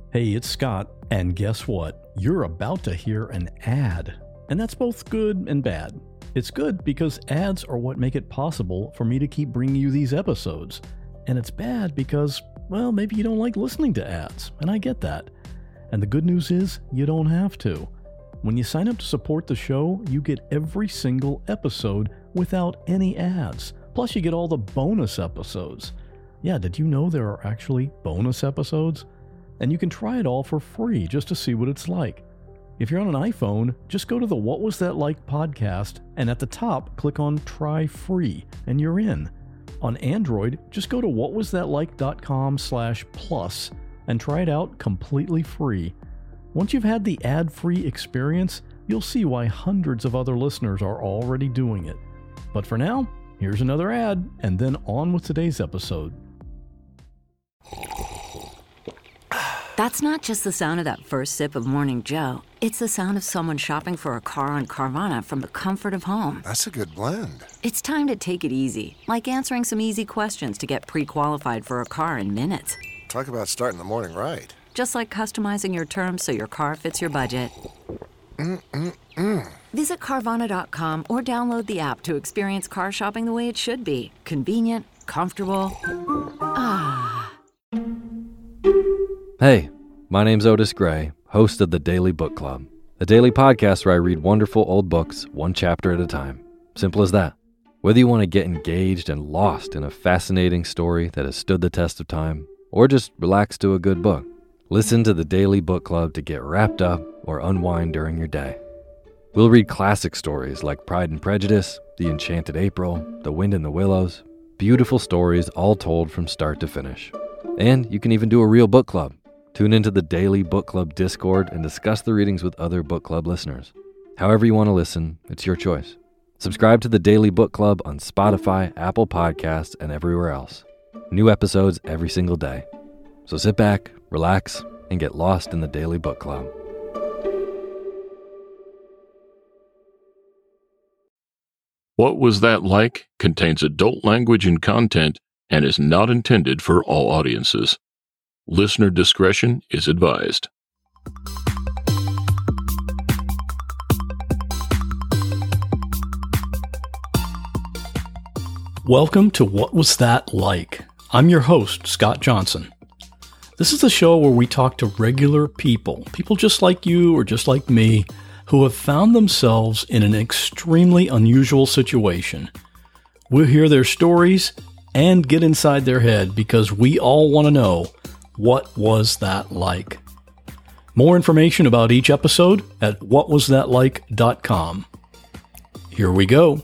Hey, it's Scott, and guess what? You're about to hear an ad. And that's both good and bad. It's good because ads are what make it possible for me to keep bringing you these episodes. And it's bad because, well, maybe you don't like listening to ads, and I get that. And the good news is, you don't have to. When you sign up to support the show, you get every single episode without any ads. Plus, you get all the bonus episodes. Yeah, did you know there are actually bonus episodes? And you can try it all for free just to see what it's like. If you're on an iPhone, just go to the What Was That Like podcast, and at the top, click on Try Free, and you're in. On Android, just go to whatwasthatlike.com/plus and try it out completely free. Once you've had the ad-free experience, you'll see why hundreds of other listeners are already doing it. But for now, here's another ad, and then on with today's episode. That's not just the sound of that first sip of Morning Joe. It's the sound of someone shopping for a car on Carvana from the comfort of home. That's a good blend. It's time to take it easy, like answering some easy questions to get pre-qualified for a car in minutes. Talk about starting the morning right. Just like customizing your terms so your car fits your budget. Visit Carvana.com or download the app to experience car shopping the way it should be. Convenient, comfortable. Hey, my name's Otis Gray, host of the Daily Book Club, a daily podcast where I read wonderful old books one chapter at a time. Simple as that. Whether you want to get engaged and lost in a fascinating story that has stood the test of time, or just relax to a good book, listen to the Daily Book Club to get wrapped up or unwind during your day. We'll read classic stories like Pride and Prejudice, The Enchanted April, The Wind in the Willows, beautiful stories all told from start to finish. And you can even do a real book club. Tune into the Daily Book Club Discord and discuss the readings with other book club listeners. However you want to listen, it's your choice. Subscribe to the Daily Book Club on Spotify, Apple Podcasts, and everywhere else. New episodes every single day. So sit back, relax, and get lost in the Daily Book Club. What Was That Like? Contains adult language and content and is not intended for all audiences. Listener discretion is advised. Welcome to What Was That Like? I'm your host, Scott Johnson. This is the show where we talk to regular people just like you or just like me, who have found themselves in an extremely unusual situation. We'll hear their stories and get inside their head because we all want to know, what was that like? More information about each episode at whatwasthatlike.com. Here we go.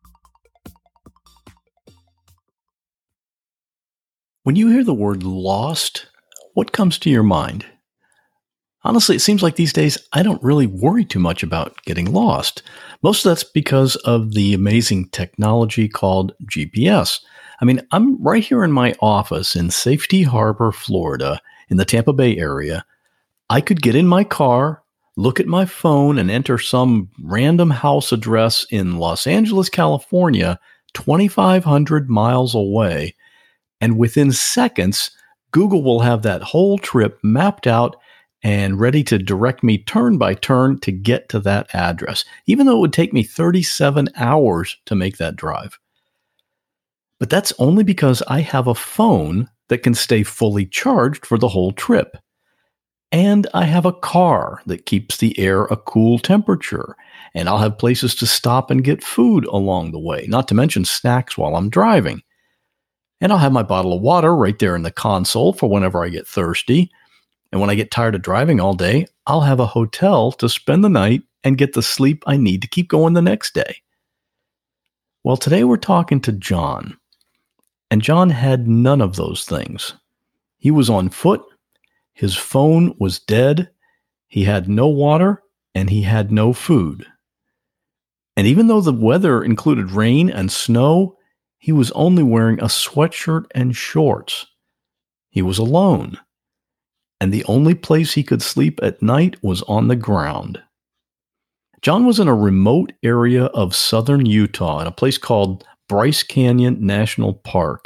When you hear the word lost, what comes to your mind? Honestly, it seems like these days I don't really worry too much about getting lost. Most of that's because of the amazing technology called GPS. I mean, I'm right here in my office in Safety Harbor, Florida, in the Tampa Bay area. I could get in my car, look at my phone, and enter some random house address in Los Angeles, California, 2,500 miles away. And within seconds, Google will have that whole trip mapped out and ready to direct me turn by turn to get to that address, even though it would take me 37 hours to make that drive. But that's only because I have a phone that can stay fully charged for the whole trip. And I have a car that keeps the air a cool temperature. And I'll have places to stop and get food along the way, not to mention snacks while I'm driving. And I'll have my bottle of water right there in the console for whenever I get thirsty. And when I get tired of driving all day, I'll have a hotel to spend the night and get the sleep I need to keep going the next day. Well, today we're talking to John. And John had none of those things. He was on foot, his phone was dead, he had no water, and he had no food. And even though the weather included rain and snow, he was only wearing a sweatshirt and shorts. He was alone. And the only place he could sleep at night was on the ground. John was in a remote area of southern Utah in a place called Bryce Canyon National Park,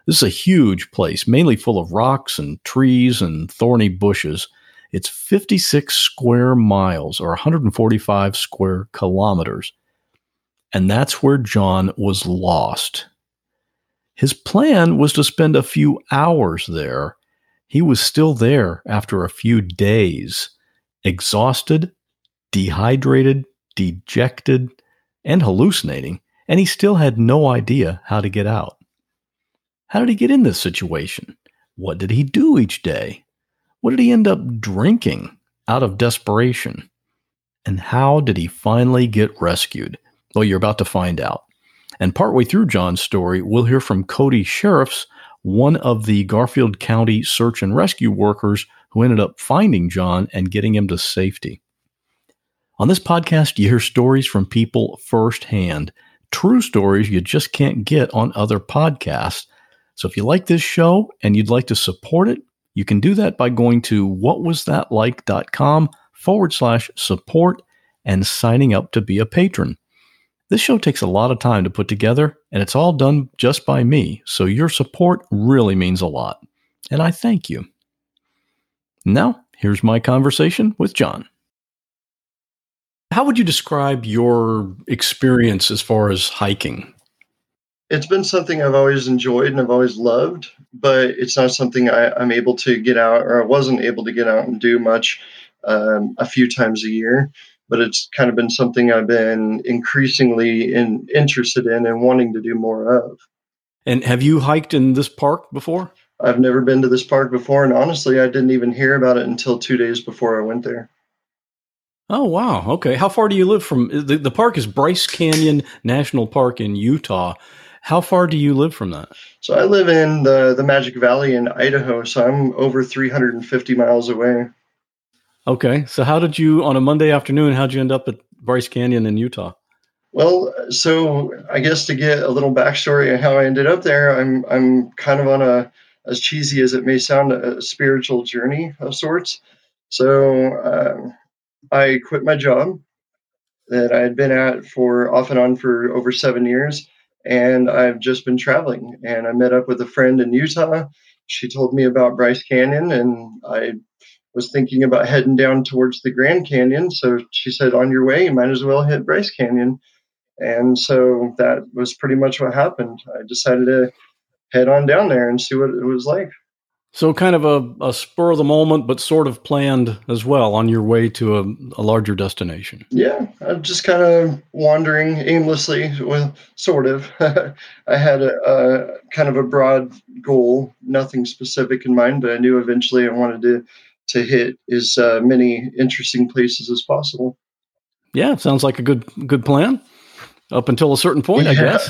This is a huge place, mainly full of rocks and trees and thorny bushes. It's 56 square miles or 145 square kilometers. And that's where John was lost. His plan was to spend a few hours there. He was still there after a few days, exhausted, dehydrated, dejected, and hallucinating, and he still had no idea how to get out. How did he get in this situation? What did he do each day? What did he end up drinking out of desperation? And how did he finally get rescued? Well, you're about to find out. And partway through John's story, we'll hear from Cody Sheriffs, one of the Garfield County search and rescue workers who ended up finding John and getting him to safety. On this podcast, you hear stories from people firsthand, true stories you just can't get on other podcasts. So if you like this show and you'd like to support it, you can do that by going to whatwasthatlike.com/support and signing up to be a patron. This show takes a lot of time to put together, and it's all done just by me, so your support really means a lot. And I thank you. Now, here's my conversation with John. How would you describe your experience as far as hiking? It's been something I've always enjoyed and I've always loved, but it's not something I'm able to get out, or I wasn't able to get out and do much a few times a year. But it's kind of been something I've been increasingly interested in and wanting to do more of. And have you hiked in this park before? I've never been to this park before, and honestly, I didn't even hear about it until 2 days before I went there. Oh, wow. Okay. How far do you live from the park? Is Bryce Canyon National Park in Utah. How far do you live from that? So I live in the Magic Valley in Idaho, so I'm over 350 miles away. Okay. So how did you, on a Monday afternoon, how'd you end up at Bryce Canyon in Utah? Well, so I guess to get a little backstory on how I ended up there, I'm kind of on a, as cheesy as it may sound, a spiritual journey of sorts. So I quit my job that I had been at for off and on for over 7 years, and I've just been traveling. And I met up with a friend in Utah. She told me about Bryce Canyon, and I was thinking about heading down towards the Grand Canyon. So she said, on your way, you might as well hit Bryce Canyon. And so that was pretty much what happened. I decided to head on down there and see what it was like. So kind of a spur of the moment, but sort of planned as well on your way to a larger destination. Yeah, I'm just kind of wandering aimlessly, well, sort of. I had a kind of a broad goal, nothing specific in mind, but I knew eventually I wanted to hit as many interesting places as possible. Yeah, sounds like a good plan up until a certain point, I guess.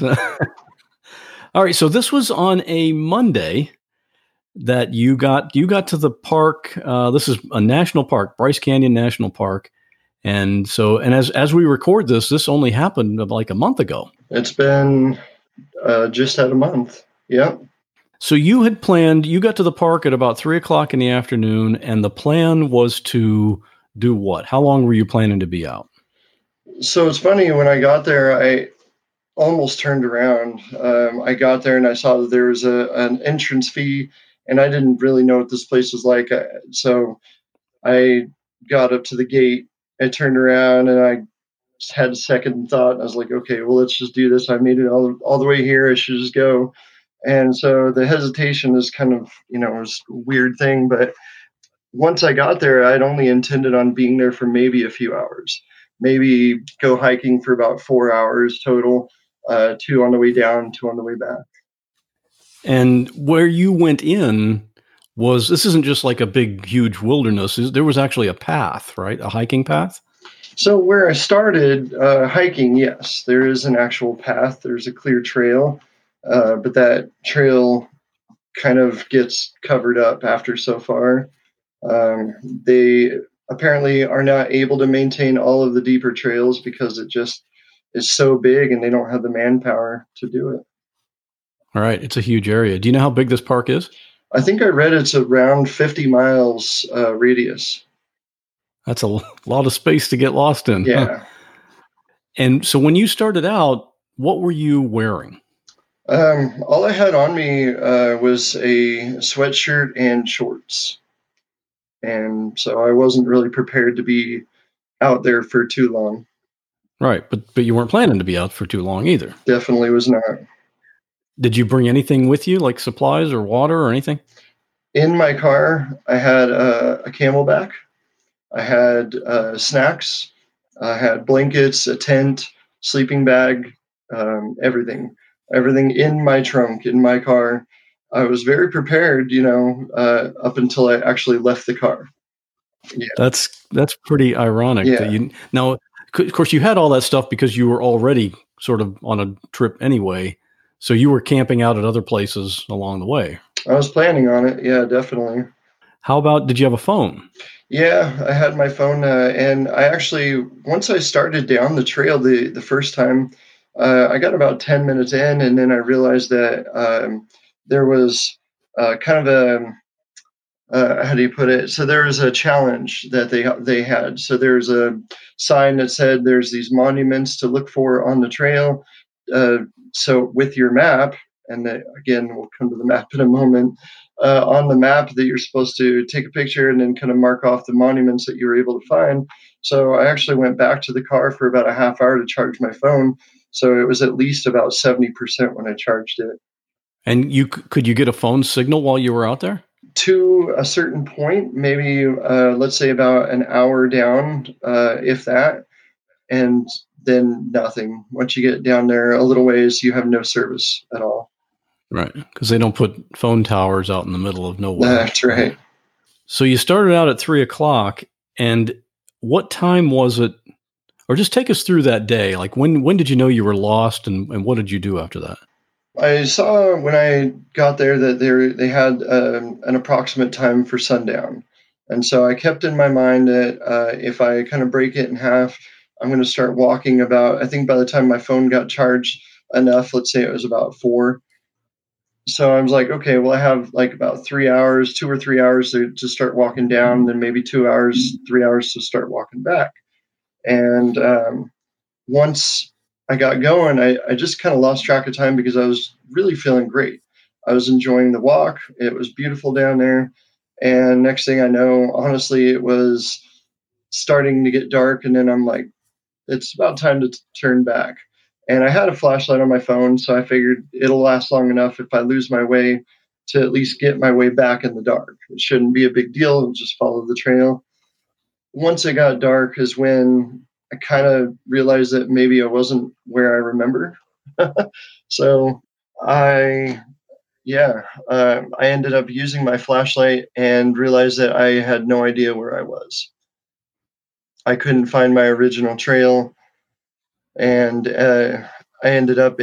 All right, so this was on a Monday that you got to the park. This is a national park, Bryce Canyon National Park. And so, and as we record this only happened like a month ago. It's been just at a month. Yeah. So you had planned, you got to the park at about 3:00 in the afternoon, and the plan was to do what? How long were you planning to be out? So it's funny, when I got there, I almost turned around. I got there and I saw that there was an entrance fee, and I didn't really know what this place was like. So I got up to the gate, I turned around, and I just had a second thought. I was like, okay, well, let's just do this. I made it all the way here. I should just go. And so the hesitation is kind of, was a weird thing. But once I got there, I'd only intended on being there for maybe a few hours, maybe go hiking for about 4 hours total, 2 on the way down, 2 on the way back. And where you went in this isn't just like a big, huge wilderness. There was actually a path, right? A hiking path? So where I started hiking, yes, there is an actual path. There's a clear trail, but that trail kind of gets covered up after so far. They apparently are not able to maintain all of the deeper trails because it just is so big and they don't have the manpower to do it. All right. It's a huge area. Do you know how big this park is? I think I read it's around 50 miles radius. That's a lot of space to get lost in. Yeah. And so when you started out, what were you wearing? All I had on me was a sweatshirt and shorts. And so I wasn't really prepared to be out there for too long. Right, but you weren't planning to be out for too long either. Definitely was not. Did you bring anything with you, like supplies or water or anything? In my car, I had a Camelback. I had snacks. I had blankets, a tent, sleeping bag, everything. Everything in my trunk, in my car. I was very prepared, up until I actually left the car. Yeah. That's pretty ironic. Yeah. That you now, of course, you had all that stuff because you were already sort of on a trip anyway. So you were camping out at other places along the way. I was planning on it. Yeah, definitely. How about, did you have a phone? Yeah, I had my phone, and I actually, once I started down the trail the first time, I got about 10 minutes in, and then I realized that there was kind of a, how do you put it? So there was a challenge that they had. So there's a sign that said there's these monuments to look for on the trail. So with your map, and again, we'll come to the map in a moment, on the map that you're supposed to take a picture and then kind of mark off the monuments that you were able to find. So I actually went back to the car for about a half hour to charge my phone. So it was at least about 70% when I charged it. And could you get a phone signal while you were out there? To a certain point, maybe let's say about an hour down, if that, and then nothing. Once you get down there a little ways, you have no service at all. Right, because they don't put phone towers out in the middle of nowhere. That's right. So you started out at 3:00, and what time was it? Or just take us through that day. Like when did you know you were lost, and what did you do after that? I saw when I got there that they had an approximate time for sundown. And so I kept in my mind that if I kind of break it in half, I'm going to start walking about, I think by the time my phone got charged enough, let's say it was about 4. So I was like, okay, well, I have like about 3 hours, 2 or 3 hours to start walking down, then maybe 2 hours, 3 hours to start walking back. And once I got going, I just kind of lost track of time because I was really feeling great. I was enjoying the walk. It was beautiful down there. And next thing I know, honestly, it was starting to get dark. And then I'm like, it's about time to turn back. And I had a flashlight on my phone, so I figured it'll last long enough if I lose my way to at least get my way back in the dark. It shouldn't be a big deal. I'll just follow the trail. Once it got dark is when I kind of realized that maybe I wasn't where I remember. So I ended up using my flashlight and realized that I had no idea where I was. I couldn't find my original trail, and I ended up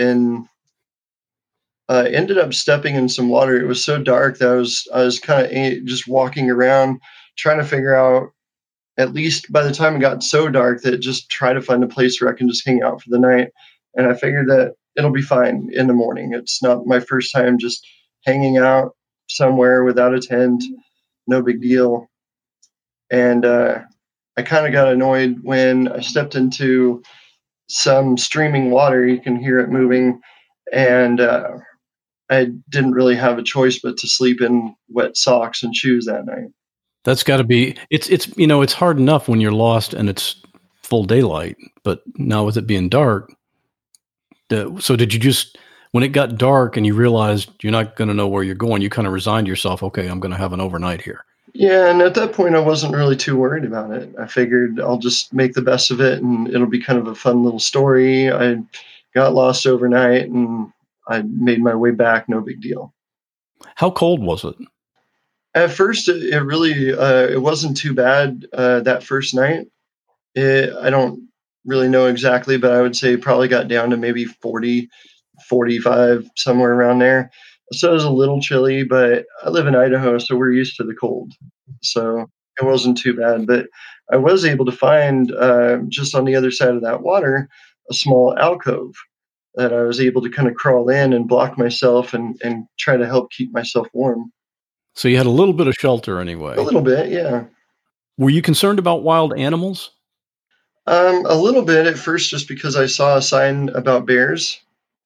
stepping in some water. It was so dark that I was kind of just walking around trying to figure out, at least by the time it got so dark, that just try to find a place where I can just hang out for the night. And I figured that it'll be fine in the morning. It's not my first time just hanging out somewhere without a tent. No big deal. And I kind of got annoyed when I stepped into some streaming water. You can hear it moving. And I didn't really have a choice but to sleep in wet socks and shoes that night. That's got to be, it's hard enough when you're lost and it's full daylight, but now with it being dark. So did you just, when it got dark and you realized you're not going to know where you're going, you kind of resigned yourself, okay, I'm going to have an overnight here. Yeah, and at that point, I wasn't really too worried about it. I figured I'll just make the best of it, and it'll be kind of a fun little story. I got lost overnight, and I made my way back, no big deal. How cold was it? At first, it really it wasn't too bad that first night. I don't really know exactly, but I would say it probably got down to maybe 40, 45, somewhere around there. So it was a little chilly, but I live in Idaho, so we're used to the cold. So it wasn't too bad. But I was able to find, just on the other side of that water, a small alcove that I was able to kind of crawl in and block myself and try to help keep myself warm. So you had a little bit of shelter anyway. A little bit, yeah. Were you concerned about wild animals? A little bit at first, just because I saw a sign about bears.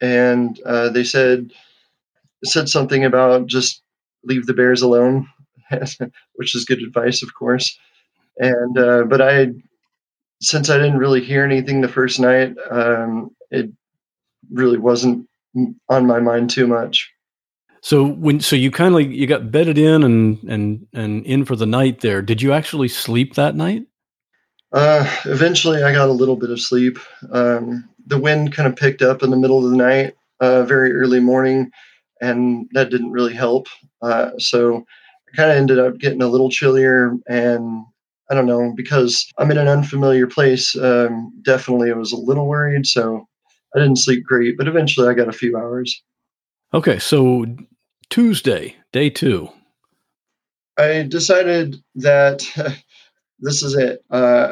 and they said something about just leave the bears alone, which is good advice, of course. And but since I didn't really hear anything the first night, it really wasn't on my mind too much. So you you got bedded in and in for the night there. Did you actually sleep that night? Eventually, I got a little bit of sleep. The wind kind of picked up in the middle of the night, very early morning, and that didn't really help. So I kind of ended up getting a little chillier, and I don't know, because I'm in an unfamiliar place. Definitely, I was a little worried, so I didn't sleep great. But eventually, I got a few hours. Okay, so Tuesday, day 2. I decided that this is it.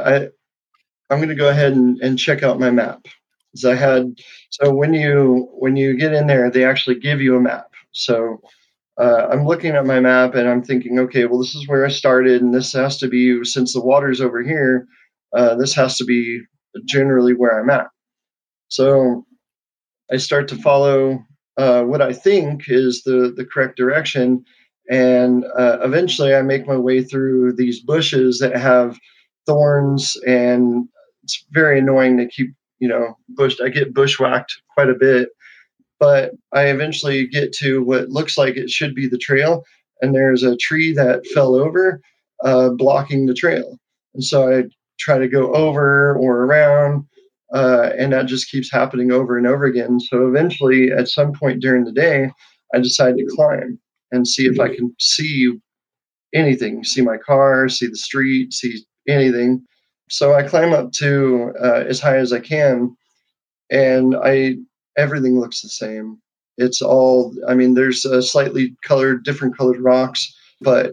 I'm going to go ahead and check out my map. So when you get in there, they actually give you a map. So I'm looking at my map and I'm thinking, okay, well, this is where I started, and this has to be, since the water's over here, this has to be generally where I'm at. So I start to follow what I think is the correct direction, and eventually I make my way through these bushes that have thorns, and it's very annoying to keep, I get bushwhacked quite a bit, but I eventually get to what looks like it should be the trail, and there's a tree that fell over, blocking the trail. And so I try to go over or around, and that just keeps happening over and over again. So eventually, at some point during the day, I decide to climb and see if I can see anything, see my car, see the street, see anything. So I climb up to as high as I can, and everything looks the same. It's all, I mean, there's different colored rocks, but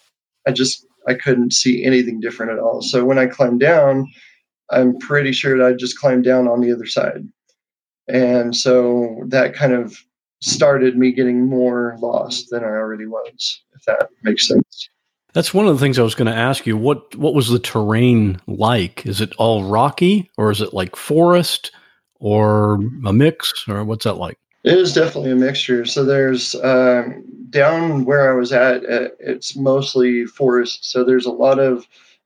I couldn't see anything different at all. So when I climbed down, I'm pretty sure that I just climbed down on the other side. And so that kind of started me getting more lost than I already was, if that makes sense. That's one of the things I was going to ask you. What was the terrain like? Is it all rocky, or is it like forest, or a mix, or what's that like? It is definitely a mixture. So there's down where I was at, it's mostly forest. So there's a lot of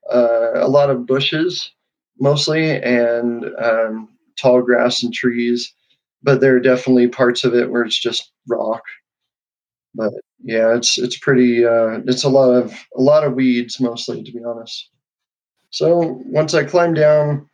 bushes mostly, and tall grass and trees. But there are definitely parts of it where it's just rock. But yeah, it's pretty. It's a lot of weeds mostly, to be honest. So once I climbed down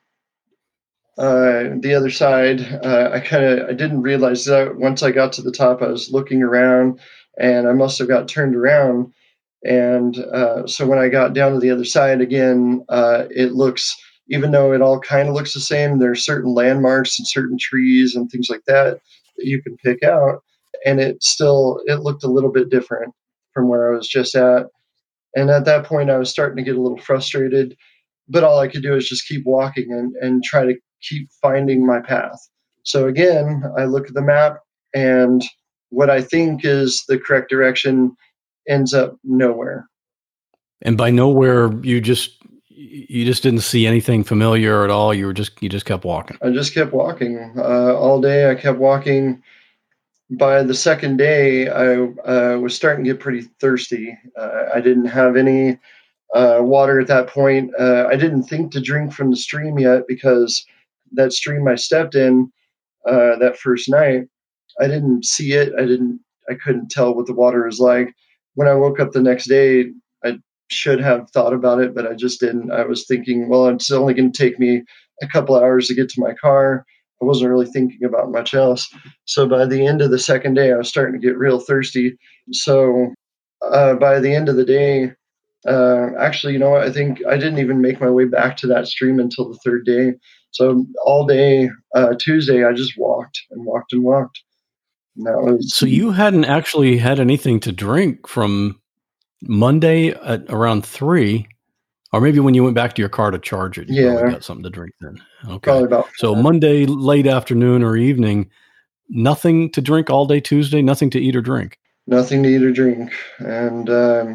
the other side, I didn't realize that once I got to the top, I was looking around, and I must have got turned around. And so when I got down to the other side again, it looks, even though it all kind of looks the same, there are certain landmarks and certain trees and things like that you can pick out, and it looked a little bit different from where I was just at. And at that point, I was starting to get a little frustrated, but all I could do is just keep walking and try to keep finding my path. So again, I look at the map, and what I think is the correct direction ends up nowhere. And by nowhere, you just didn't see anything familiar at all. You just kept walking. I just kept walking all day. I kept walking. By the second day, I was starting to get pretty thirsty. I didn't have any water at that point. I didn't think to drink from the stream yet, because that stream I stepped in that first night, I didn't see it. I couldn't tell what the water was like. When I woke up the next day, I should have thought about it, but I just didn't. I was thinking, well, it's only going to take me a couple hours to get to my car. I wasn't really thinking about much else. So by the end of the second day, I was starting to get real thirsty. So by the end of the day, actually, you know what? I think I didn't even make my way back to that stream until the third day. So all day Tuesday, I just walked and walked and walked. And that was. So you hadn't actually had anything to drink from Monday at around 3, or maybe when you went back to your car to charge it, you probably got something to drink then. Okay. Probably about so Monday, late afternoon or evening, nothing to drink all day Tuesday, nothing to eat or drink. Nothing to eat or drink. And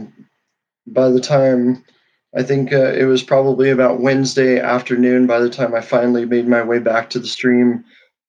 by the time, I think it was probably about Wednesday afternoon by the time I finally made my way back to the stream.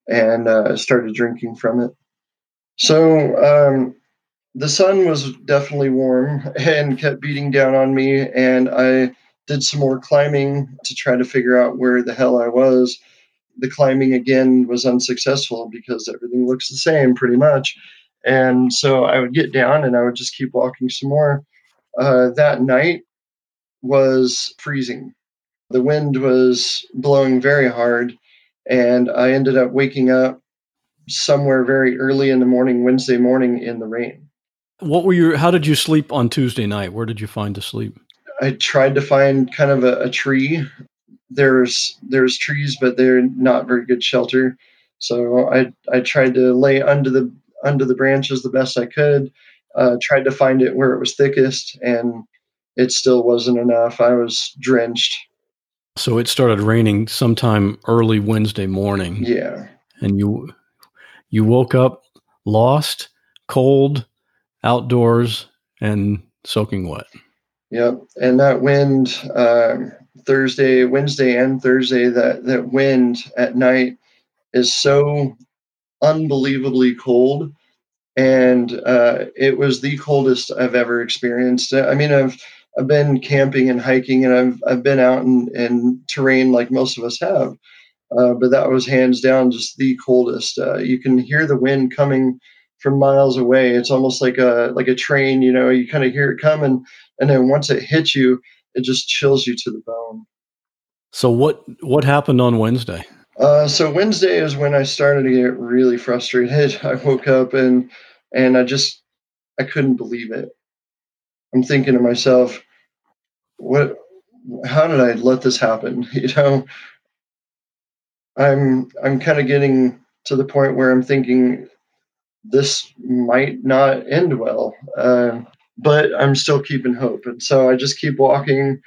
and started drinking from it. So the sun was definitely warm and kept beating down on me, and I did some more climbing to try to figure out where the hell I was. The climbing again was unsuccessful because everything looks the same pretty much. And so I would get down and I would just keep walking some more. That night was freezing. The wind was blowing very hard, and I ended up waking up somewhere very early in the morning, Wednesday morning, in the rain. How did you sleep on Tuesday night? Where did you find to sleep? I tried to find kind of a tree. There's trees, but they're not very good shelter. So I tried to lay under the branches the best I could. Tried to find it where it was thickest, and it still wasn't enough. I was drenched. So it started raining sometime early Wednesday morning. Yeah. And you woke up lost, cold, outdoors, and soaking wet. Yep. And that wind, Wednesday and Thursday, that wind at night is so unbelievably cold. And it was the coldest I've ever experienced. I mean, I've been camping and hiking, and I've been out in terrain like most of us have, but that was hands down just the coldest. You can hear the wind coming from miles away. It's almost like a train. You kind of hear it coming, and then once it hits you, it just chills you to the bone. So what happened on Wednesday? So Wednesday is when I started to get really frustrated. I woke up and I couldn't believe it. I'm thinking to myself, how did I let this happen? I'm kind of getting to the point where I'm thinking this might not end well, but I'm still keeping hope. And so I just keep walking.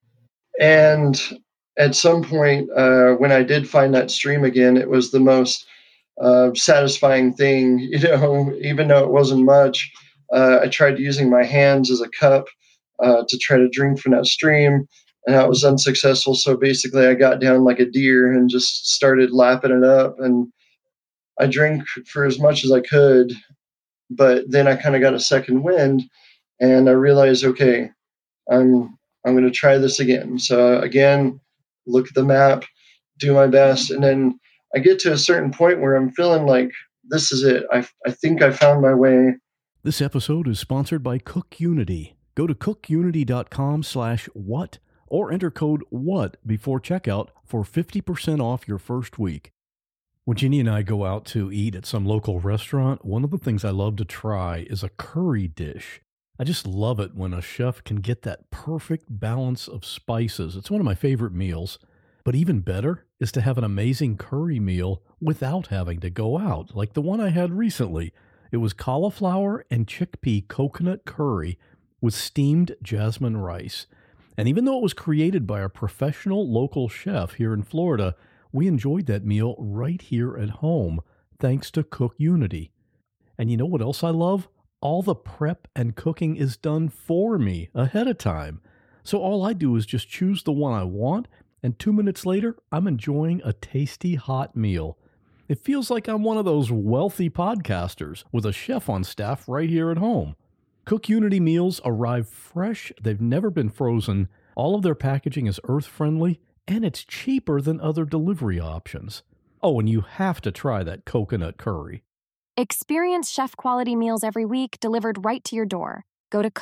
And at some point, when I did find that stream again, it was the most satisfying thing, even though it wasn't much. I tried using my hands as a cup to try to drink from that stream, and that was unsuccessful. So basically, I got down like a deer and just started lapping it up. And I drank for as much as I could, but then I kind of got a second wind, and I realized, okay, I'm going to try this again. So again, look at the map, do my best, and then I get to a certain point where I'm feeling like this is it. I think I found my way. This episode is sponsored by CookUnity. Go to cookunity.com/what or enter code WHAT before checkout for 50% off your first week. When Jeannie and I go out to eat at some local restaurant, one of the things I love to try is a curry dish. I just love it when a chef can get that perfect balance of spices. It's one of my favorite meals. But even better is to have an amazing curry meal without having to go out, like the one I had recently. It was cauliflower and chickpea coconut curry with steamed jasmine rice. And even though it was created by a professional local chef here in Florida, we enjoyed that meal right here at home, thanks to CookUnity. And you know what else I love? All the prep and cooking is done for me ahead of time. So all I do is just choose the one I want, and 2 minutes later, I'm enjoying a tasty hot meal. It feels like I'm one of those wealthy podcasters with a chef on staff right here at home. CookUnity meals arrive fresh, they've never been frozen, all of their packaging is earth-friendly, and it's cheaper than other delivery options. Oh, and you have to try that coconut curry. Experience chef-quality meals every week delivered right to your door. Go to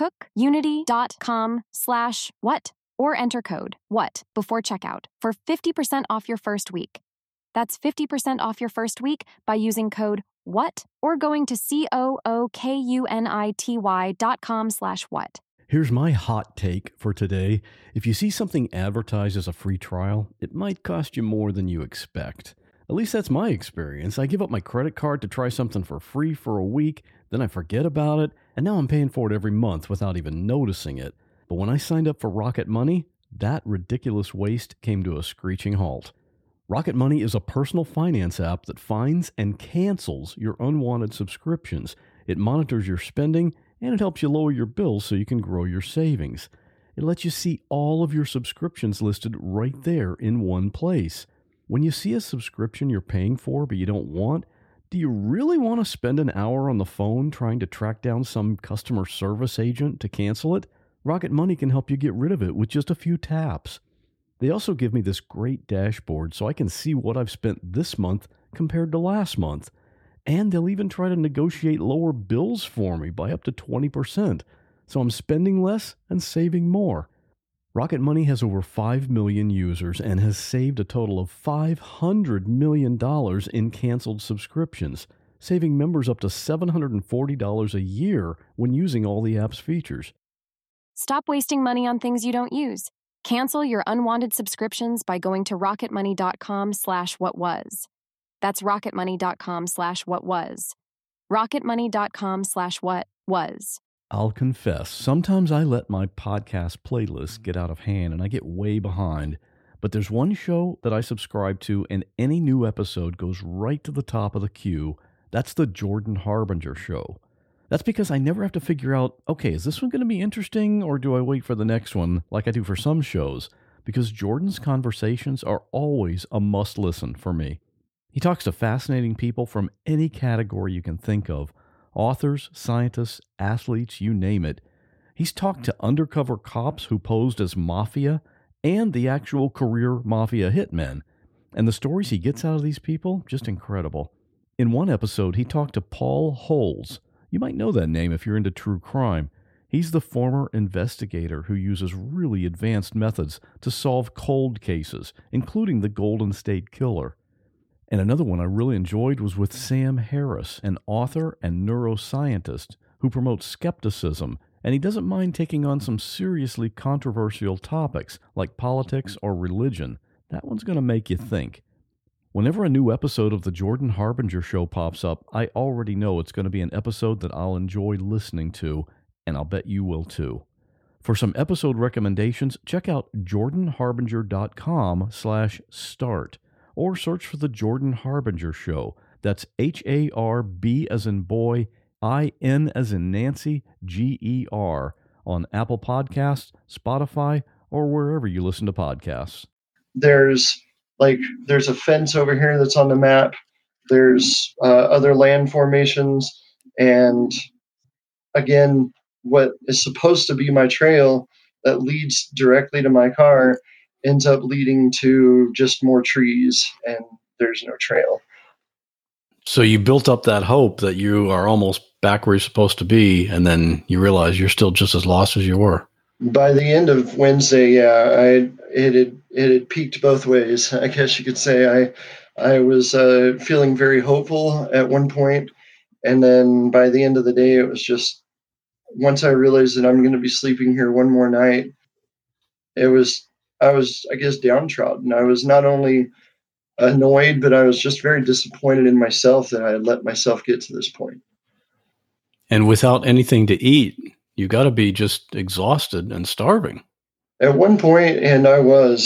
cookunity.com/what or enter code WHAT before checkout for 50% off your first week. That's 50% off your first week by using code WHAT or going to cookunity.com/what. Here's my hot take for today. If you see something advertised as a free trial, it might cost you more than you expect. At least that's my experience. I give up my credit card to try something for free for a week, then I forget about it, and now I'm paying for it every month without even noticing it. But when I signed up for Rocket Money, that ridiculous waste came to a screeching halt. Rocket Money is a personal finance app that finds and cancels your unwanted subscriptions. It monitors your spending, and it helps you lower your bills so you can grow your savings. It lets you see all of your subscriptions listed right there in one place. When you see a subscription you're paying for but you don't want, do you really want to spend an hour on the phone trying to track down some customer service agent to cancel it? Rocket Money can help you get rid of it with just a few taps. They also give me this great dashboard so I can see what I've spent this month compared to last month. And they'll even try to negotiate lower bills for me by up to 20%. So I'm spending less and saving more. Rocket Money has over 5 million users and has saved a total of $500 million in canceled subscriptions, saving members up to $740 a year when using all the app's features. Stop wasting money on things you don't use. Cancel your unwanted subscriptions by going to rocketmoney.com/whatwas. That's rocketmoney.com/whatwas. rocketmoney.com/whatwas. I'll confess, sometimes I let my podcast playlist get out of hand and I get way behind. But there's one show that I subscribe to and any new episode goes right to the top of the queue. That's the Jordan Harbinger Show. That's because I never have to figure out, okay, is this one going to be interesting or do I wait for the next one like I do for some shows? Because Jordan's conversations are always a must listen for me. He talks to fascinating people from any category you can think of. Authors, scientists, athletes, you name it. He's talked to undercover cops who posed as mafia and the actual career mafia hitmen. And the stories he gets out of these people, just incredible. In one episode, he talked to Paul Holes. You might know that name if you're into true crime. He's the former investigator who uses really advanced methods to solve cold cases, including the Golden State Killer. And another one I really enjoyed was with Sam Harris, an author and neuroscientist who promotes skepticism, and he doesn't mind taking on some seriously controversial topics like politics or religion. That one's going to make you think. Whenever a new episode of the Jordan Harbinger Show pops up, I already know it's going to be an episode that I'll enjoy listening to, and I'll bet you will too. For some episode recommendations, check out jordanharbinger.com/start. Or search for The Jordan Harbinger Show. That's HARB as in boy, IN as in Nancy, GER on Apple Podcasts, Spotify, or wherever you listen to podcasts. There's a fence over here that's on the map. There's other land formations. And again, what is supposed to be my trail that leads directly to my car ends up leading to just more trees, and there's no trail. So you built up that hope that you are almost back where you're supposed to be, and then you realize you're still just as lost as you were. By the end of Wednesday, it had peaked both ways. I guess you could say I was feeling very hopeful at one point, and then by the end of the day, it was just once I realized that I'm going to be sleeping here one more night, I was, I guess, downtrodden. I was not only annoyed, but I was just very disappointed in myself that I had let myself get to this point. And without anything to eat, you got to be just exhausted and starving. At one point, and I was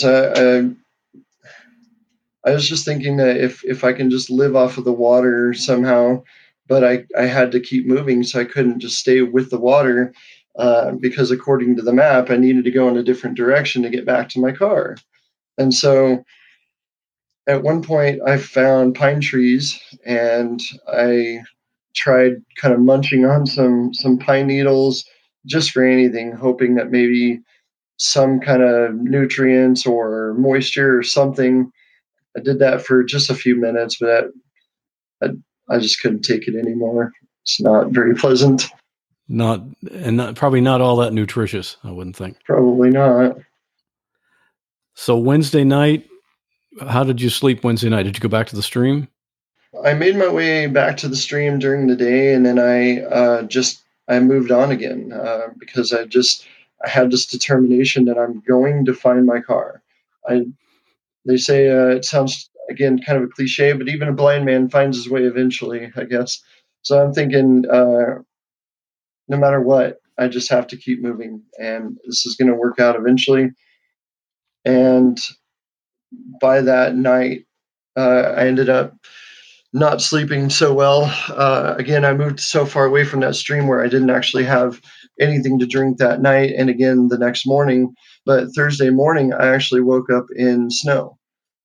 just thinking that if I can just live off of the water somehow, but I had to keep moving, so I couldn't just stay with the water. Because according to the map, I needed to go in a different direction to get back to my car. And so at one point I found pine trees and I tried kind of munching on some pine needles just for anything, hoping that maybe some kind of nutrients or moisture or something. I did that for just a few minutes, but I just couldn't take it anymore. It's not very pleasant. Probably not all that nutritious, I wouldn't think. Probably not. So Wednesday night, how did you sleep Wednesday night? Did you go back to the stream? I made my way back to the stream during the day, and then I moved on again because I had this determination that I'm going to find my car. They say it sounds, again, kind of a cliche, but even a blind man finds his way eventually, I guess. So I'm thinking, no matter what, I just have to keep moving, and this is going to work out eventually. And by that night, I ended up not sleeping so well. Again, I moved so far away from that stream where I didn't actually have anything to drink that night, and again the next morning. But Thursday morning, I actually woke up in snow.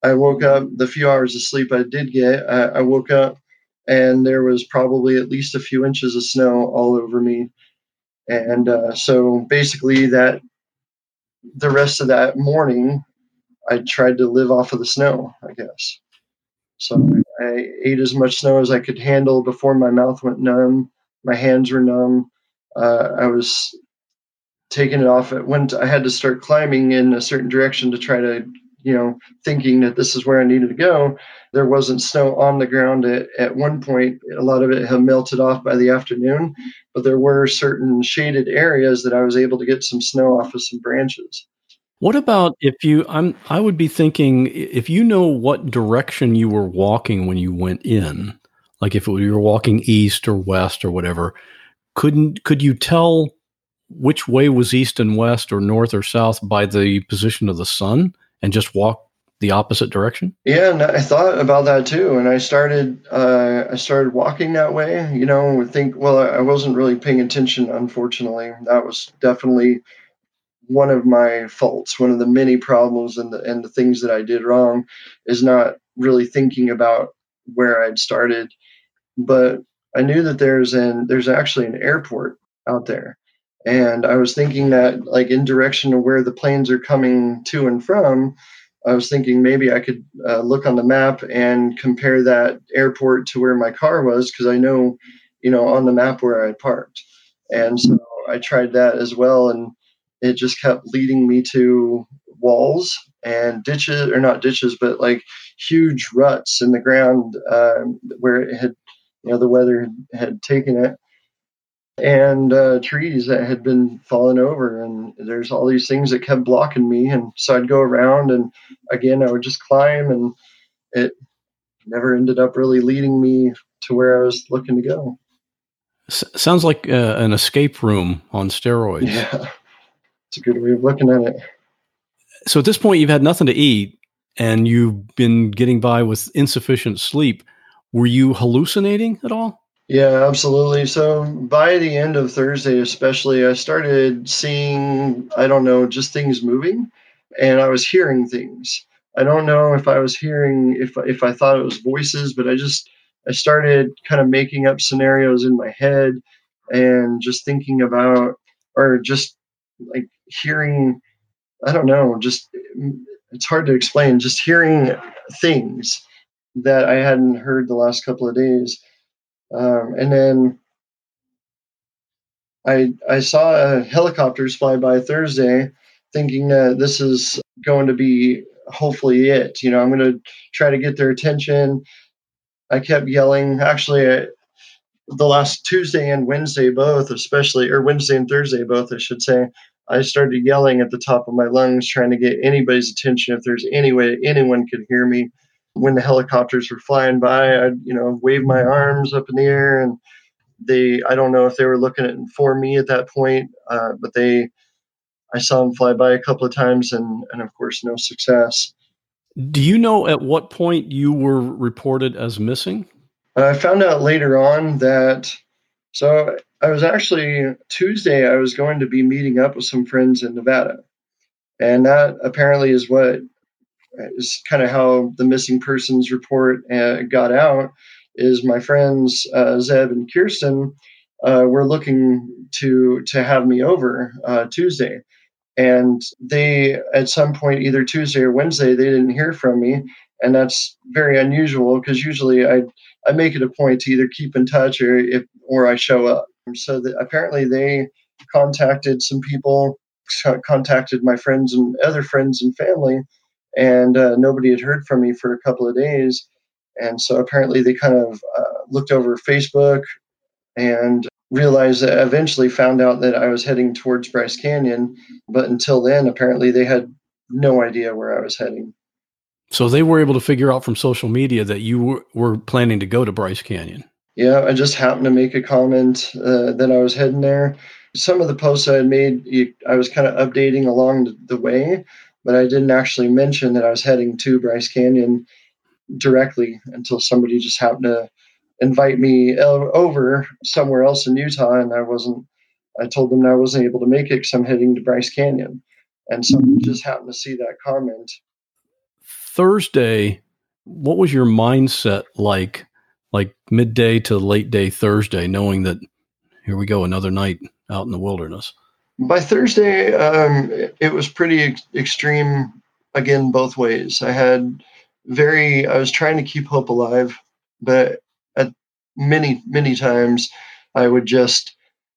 I woke up, the few hours of sleep I did get, I woke up and there was probably at least a few inches of snow all over me. And so basically that the rest of that morning, I tried to live off of the snow, I guess. So I ate as much snow as I could handle before my mouth went numb. My hands were numb. I was taking it off when I had to start climbing in a certain direction to try to, thinking that this is where I needed to go. There wasn't snow on the ground at one point. A lot of it had melted off by the afternoon, but there were certain shaded areas that I was able to get some snow off of some branches. What about I would be thinking if you know what direction you were walking when you went in, like if you were walking east or west or whatever, could you tell which way was east and west or north or south by the position of the sun and just walk the opposite direction? Yeah, and I thought about that too, and I started walking that way. I wasn't really paying attention. Unfortunately, that was definitely one of my faults. One of the many problems and the things that I did wrong is not really thinking about where I'd started. But I knew that there's actually an airport out there. And I was thinking that, like, in direction of where the planes are coming to and from, I was thinking maybe I could look on the map and compare that airport to where my car was, because I know, on the map where I parked. And so I tried that as well, and it just kept leading me to walls and ditches, or not ditches, but like huge ruts in the ground where it had, the weather had taken it, and trees that had been fallen over. And there's all these things that kept blocking me. And so I'd go around, and again, I would just climb, and it never ended up really leading me to where I was looking to go. Sounds like an escape room on steroids. Yeah, it's a good way of looking at it. So at this point, you've had nothing to eat, and you've been getting by with insufficient sleep. Were you hallucinating at all? Yeah, absolutely. So by the end of Thursday, especially, I started seeing, I don't know, just things moving, and I was hearing things. I don't know if I was hearing, if I thought it was voices, but I started kind of making up scenarios in my head and just thinking about, or just like hearing, I don't know, just, it's hard to explain, just hearing things that I hadn't heard the last couple of days. And then I saw helicopters fly by Thursday, thinking that this is going to be hopefully it. I'm going to try to get their attention. I kept yelling. Actually, the last Tuesday and Wednesday both, especially, or Wednesday and Thursday both, I should say, I started yelling at the top of my lungs, trying to get anybody's attention if there's any way anyone could hear me. When the helicopters were flying by, I'd wave my arms up in the air, and I don't know if they were looking for me at that point, but I saw them fly by a couple of times, and of course, no success. Do you know at what point you were reported as missing? I found out later on that, so I was actually, Tuesday, I was going to be meeting up with some friends in Nevada. And that apparently is kind of how the missing persons report got out, is my friends, Zeb and Kirsten, were looking to have me over Tuesday. And they, at some point, either Tuesday or Wednesday, they didn't hear from me. And that's very unusual, because usually I make it a point to either keep in touch or I show up. So that apparently they contacted some people, contacted my friends and other friends and family, and nobody had heard from me for a couple of days. And so apparently they kind of looked over Facebook and realized that, eventually found out that I was heading towards Bryce Canyon. But until then, apparently they had no idea where I was heading. So they were able to figure out from social media that you were planning to go to Bryce Canyon. Yeah, I just happened to make a comment that I was heading there. Some of the posts I had made, I was kind of updating along the way, but I didn't actually mention that I was heading to Bryce Canyon directly until somebody just happened to invite me over somewhere else in Utah, and I told them I wasn't able to make it because I'm heading to Bryce Canyon. And somebody just happened to see that comment. Thursday, what was your mindset like midday to late day Thursday, knowing that here we go, another night out in the wilderness? By Thursday, it was pretty extreme again, both ways. I was trying to keep hope alive, but at many times I would just,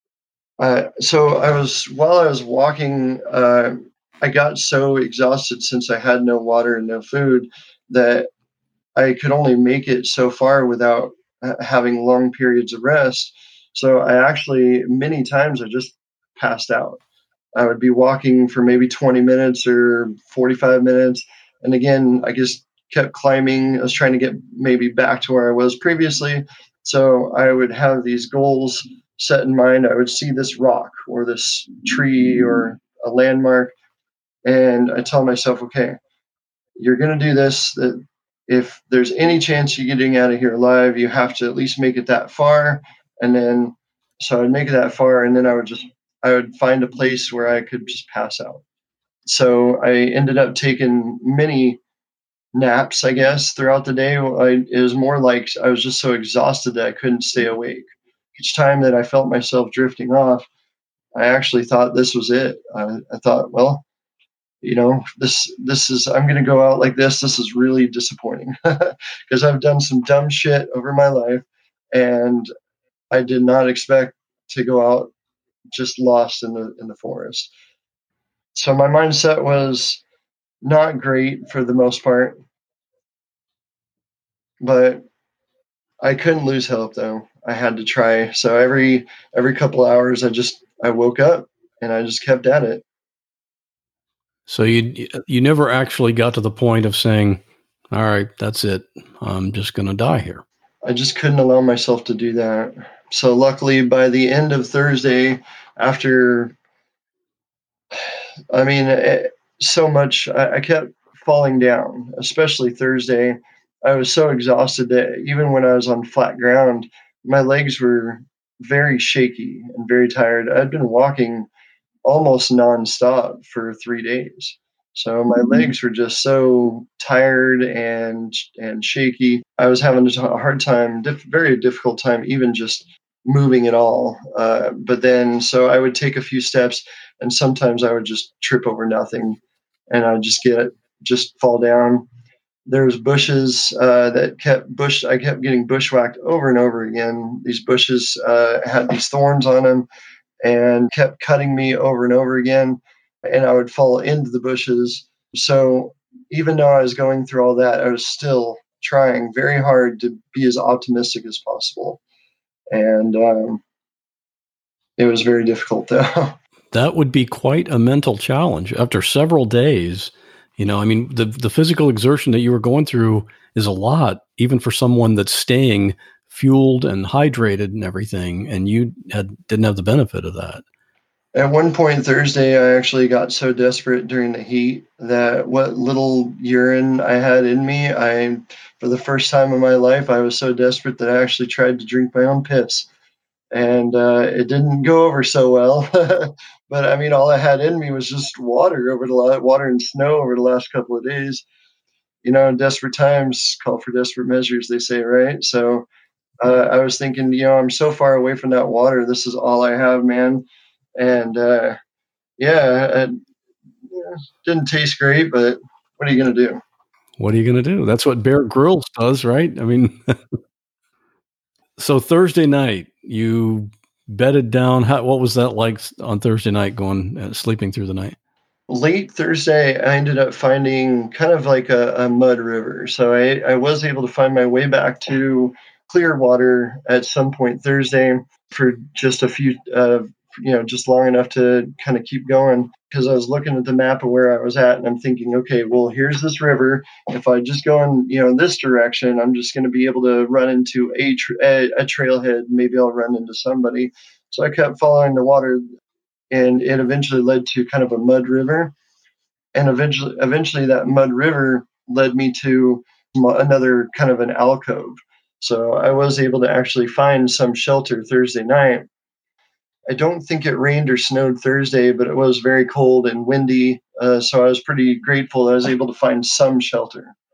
while I was walking, I got so exhausted since I had no water and no food that I could only make it so far without having long periods of rest. So many times I just passed out. I would be walking for maybe 20 minutes or 45 minutes. And again, I just kept climbing. I was trying to get maybe back to where I was previously. So I would have these goals set in mind. I would see this rock or this tree or a landmark. And I tell myself, okay, you're going to do this. That if there's any chance you're getting out of here alive, you have to at least make it that far. And then, so I'd make it that far, and then I would find a place where I could just pass out. So I ended up taking many naps, I guess, throughout the day. It was more like I was just so exhausted that I couldn't stay awake. Each time that I felt myself drifting off, I actually thought this was it. I thought, well, this is, I'm going to go out like this. This is really disappointing because I've done some dumb shit over my life, and I did not expect to go out just lost in the forest. So my mindset was not great for the most part, but I couldn't lose hope though. I had to try. So every couple hours, I woke up and I just kept at it. So you never actually got to the point of saying, all right, that's it. I'm just going to die here. I just couldn't allow myself to do that. So luckily by the end of Thursday, after, so much, I kept falling down, especially Thursday. I was so exhausted that even when I was on flat ground, my legs were very shaky and very tired. I'd been walking almost nonstop for 3 days. So my legs were just so tired and shaky. I was having a hard time, very difficult time, even just moving at all. But then, so I would take a few steps, and sometimes I would just trip over nothing, and I'd just fall down. There's bushes I kept getting bushwhacked over and over again. These bushes had these thorns on them and kept cutting me over and over again, and I would fall into the bushes. So even though I was going through all that, I was still trying very hard to be as optimistic as possible. And it was very difficult though. That would be quite a mental challenge after several days. The physical exertion that you were going through is a lot, even for someone that's staying fueled and hydrated and everything, and you didn't have the benefit of that. At one point Thursday, I actually got so desperate during the heat that what little urine I had in me, for the first time in my life, I was so desperate that I actually tried to drink my own piss. And it didn't go over so well. But all I had in me was just water and snow over the last couple of days. Desperate times call for desperate measures, they say, right? So I was thinking, I'm so far away from that water. This is all I have, man. And it didn't taste great, but what are you going to do? What are you going to do? That's what Bear Grylls does, right? So Thursday night, you bedded down. What was that like on Thursday night, sleeping through the night? Late Thursday, I ended up finding kind of like a mud river. So I was able to find my way back to clear water at some point Thursday for just a few, just long enough to kind of keep going, because I was looking at the map of where I was at, and I'm thinking, okay, well, here's this river. If I just go in, this direction, I'm just going to be able to run into a trailhead. Maybe I'll run into somebody. So I kept following the water, and it eventually led to kind of a mud river. And eventually that mud river led me to another kind of an alcove. So I was able to actually find some shelter Thursday night. I don't think it rained or snowed Thursday, but it was very cold and windy. So I was pretty grateful that I was able to find some shelter.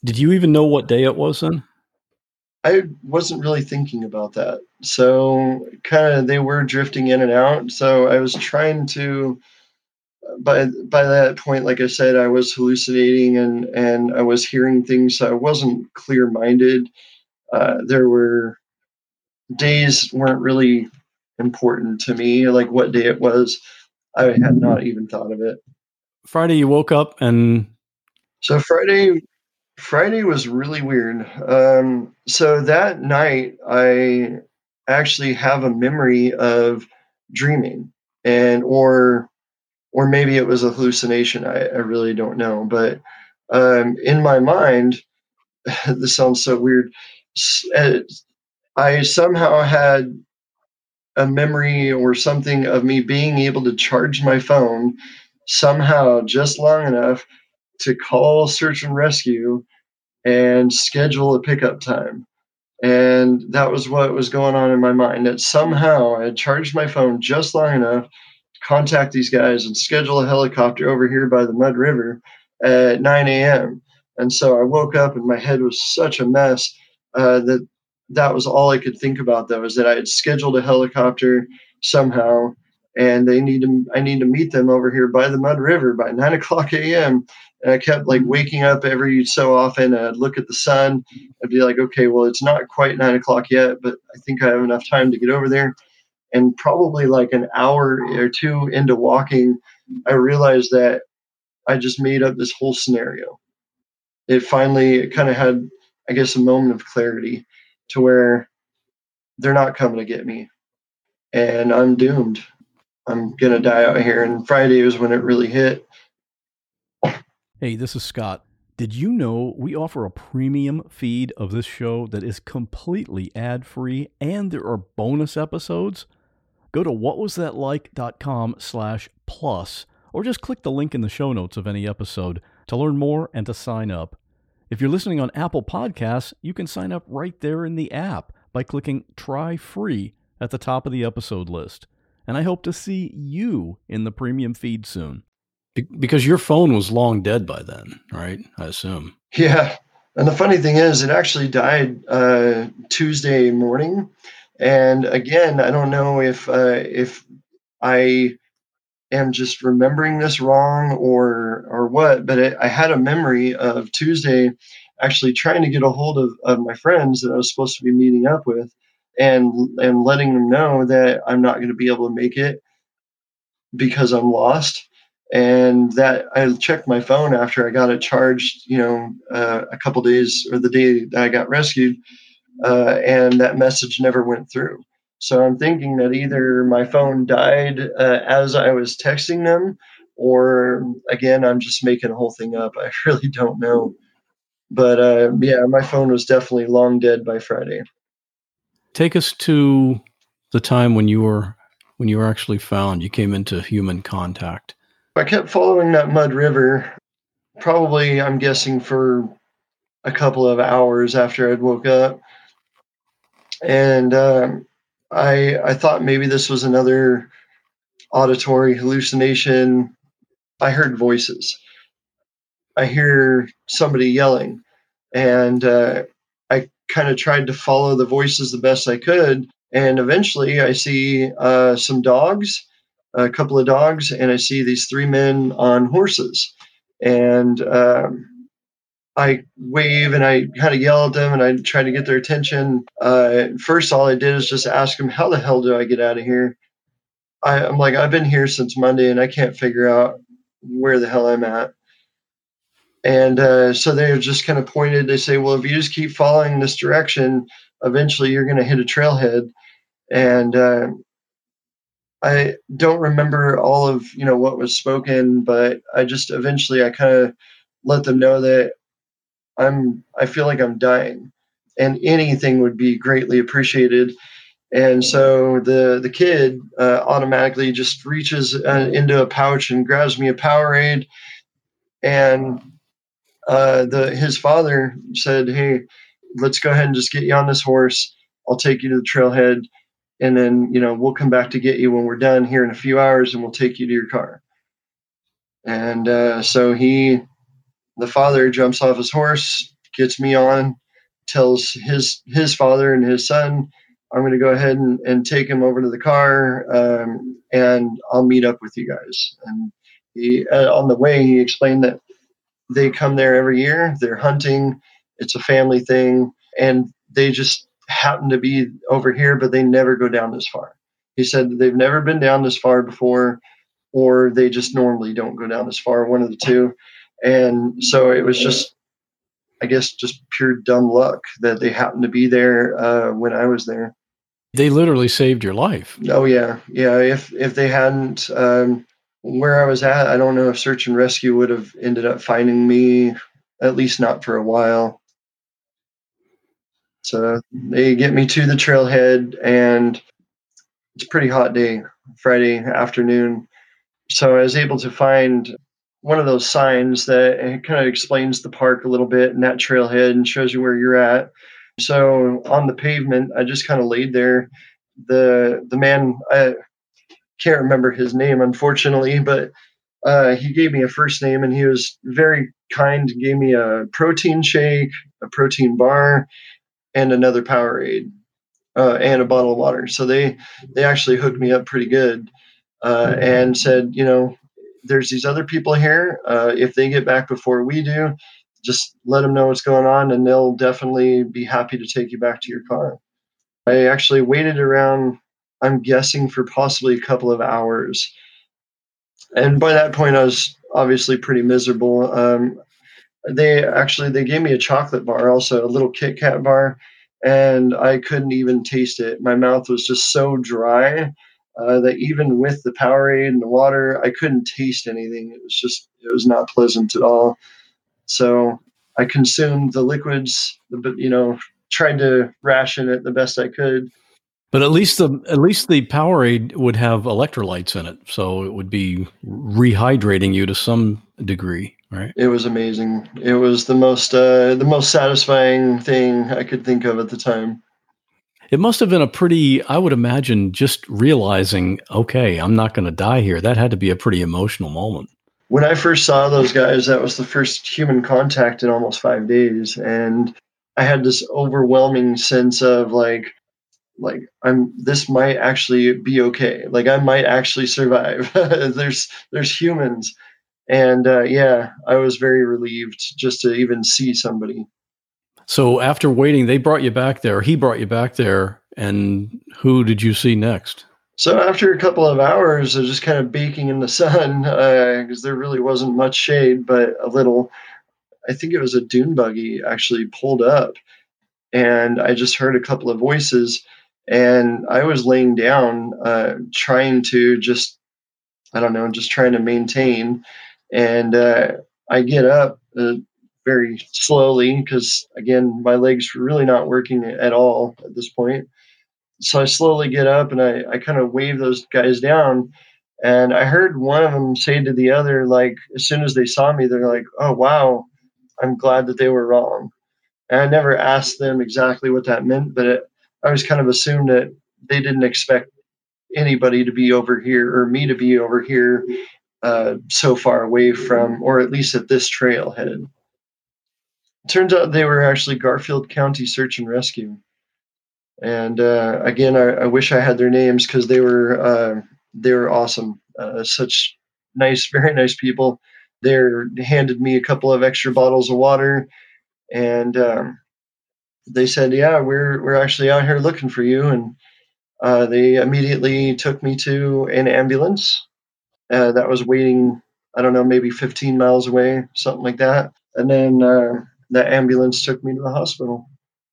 Did you even know what day it was then? I wasn't really thinking about that. So kind of they were drifting in and out. So I was trying to by that point, like I said, I was hallucinating and I was hearing things. So I wasn't clear minded. There were days weren't really important to me, like what day it was. I had not even thought of it. Friday, you woke up and So Friday was really weird. So that night, I actually have a memory of dreaming, and or maybe it was a hallucination. I really don't know. But in my mind, this sounds so weird. I somehow had a memory or something of me being able to charge my phone somehow just long enough to call search and rescue and schedule a pickup time. And that was what was going on in my mind, that somehow I had charged my phone just long enough to contact these guys and schedule a helicopter over here by the Mud River at 9 a.m. And so I woke up and my head was such a mess that was all I could think about, though, is that I had scheduled a helicopter somehow, and I need to meet them over here by the Mud River by 9 a.m. And I kept like waking up every so often. I'd look at the sun. I'd be like, okay, well, it's not quite 9 o'clock yet, but I think I have enough time to get over there. And probably like an hour or two into walking, I realized that I just made up this whole scenario. It finally kind of had, I guess, a moment of clarity to where they're not coming to get me and I'm doomed. I'm going to die out here. And Friday was when it really hit. Hey, this is Scott. Did you know we offer a premium feed of this show that is completely ad-free and there are bonus episodes? Go to whatwasthatlike.com/plus or just click the link in the show notes of any episode to learn more and to sign up. If you're listening on Apple Podcasts, you can sign up right there in the app by clicking Try Free at the top of the episode list. And I hope to see you in the premium feed soon. because your phone was long dead by then, right? I assume. Yeah. And the funny thing is, it actually died Tuesday morning. And again, I don't know if I am just remembering this wrong or what, but I had a memory of Tuesday actually trying to get a hold of my friends that I was supposed to be meeting up with and letting them know that I'm not going to be able to make it because I'm lost. And that I checked my phone after I got it charged, a couple days or the day that I got rescued, and that message never went through. So I'm thinking that either my phone died as I was texting them, or again, I'm just making a whole thing up. I really don't know. But yeah, my phone was definitely long dead by Friday. Take us to the time when you were actually found. You came into human contact. I kept following that Mud River, probably, I'm guessing, for a couple of hours after I'd woke up. And I thought maybe this was another auditory hallucination. I heard voices. I hear somebody yelling. And I kind of tried to follow the voices the best I could. And eventually I see some dogs, a couple of dogs, and I see these three men on horses. And I wave and I kind of yell at them and I try to get their attention. First, all I did is just ask them, how the hell do I get out of here? I'm like, I've been here since Monday and I can't figure out where the hell I'm at. And so they're just kind of pointed. They say, well, if you just keep following this direction, eventually you're going to hit a trailhead. And I don't remember all of, what was spoken, but I just eventually I kind of let them know that I feel like I'm dying and anything would be greatly appreciated. And so the kid automatically just reaches into a pouch and grabs me a Powerade. And his father said, hey, let's go ahead and just get you on this horse. I'll take you to the trailhead. And then, we'll come back to get you when we're done here in a few hours and we'll take you to your car. And so the father jumps off his horse, gets me on, tells his father and his son, I'm going to go ahead and take him over to the car, and I'll meet up with you guys. And he, on the way, he explained that they come there every year. They're hunting. It's a family thing. And they just happen to be over here, but they never go down this far. He said they've never been down this far before, or they just normally don't go down this far, one of the two. And so it was just, I guess, just pure dumb luck that they happened to be there when I was there. They literally saved your life. Oh yeah. If they hadn't, where I was at, I don't know if search and rescue would have ended up finding me, at least not for a while. So they get me to the trailhead, and it's a pretty hot day, Friday afternoon. So I was able to find one of those signs that kind of explains the park a little bit, and that trailhead, and shows you where you're at. So on the pavement, I just kind of laid there. The man, I can't remember his name, unfortunately, but he gave me a first name, and he was very kind. He gave me a protein shake, a protein bar, and another Powerade, and a bottle of water. So they actually hooked me up pretty good, and said, there's these other people here. If they get back before we do, just let them know what's going on, and they'll definitely be happy to take you back to your car. I actually waited around, I'm guessing, for possibly a couple of hours. And by that point, I was obviously pretty miserable. They gave me a chocolate bar, also a little Kit Kat bar, and I couldn't even taste it. My mouth was just so dry that even with the Powerade and the water, I couldn't taste anything. It was not pleasant at all. So I consumed the liquids, tried to ration it the best I could. But at least the Powerade would have electrolytes in it, so it would be rehydrating you to some degree, right? It was amazing. It was the most satisfying thing I could think of at the time. It must have been I would imagine, just realizing, okay, I'm not going to die here. That had to be a pretty emotional moment. When I first saw those guys, that was the first human contact in almost 5 days, and I had this overwhelming sense of this might actually be okay. Like, I might actually survive. there's humans. And I was very relieved just to even see somebody. So after waiting, they brought you back there. He brought you back there. And who did you see next? So after a couple of hours of just kind of baking in the sun, because there really wasn't much shade, but a little, I think it was a dune buggy actually pulled up. And I just heard a couple of voices. And I was laying down, trying to trying to maintain. And I get up very slowly because, again, my legs were really not working at all at this point. So I slowly get up, and I kind of wave those guys down. And I heard one of them say to the other, as soon as they saw me, they're like, "Oh, wow, I'm glad that they were wrong." And I never asked them exactly what that meant, but I was kind of assumed that they didn't expect anybody to be over here, or me to be over here, so far away from, or at least at this trailhead. It turns out they were actually Garfield County Search and Rescue. And again, I wish I had their names, because they were awesome. Such nice, very nice people. They handed me a couple of extra bottles of water, and they said, "Yeah, we're actually out here looking for you." And they immediately took me to an ambulance that was waiting, I don't know, maybe 15 miles away, something like that. And then that ambulance took me to the hospital.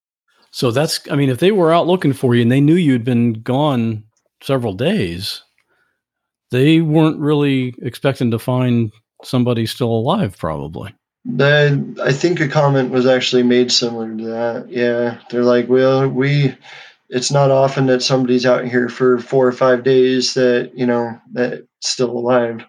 So if they were out looking for you and they knew you'd been gone several days, they weren't really expecting to find somebody still alive, probably. I think a comment was actually made similar to that. Yeah. They're like, well, it's not often that somebody's out here for 4 or 5 days that's still alive.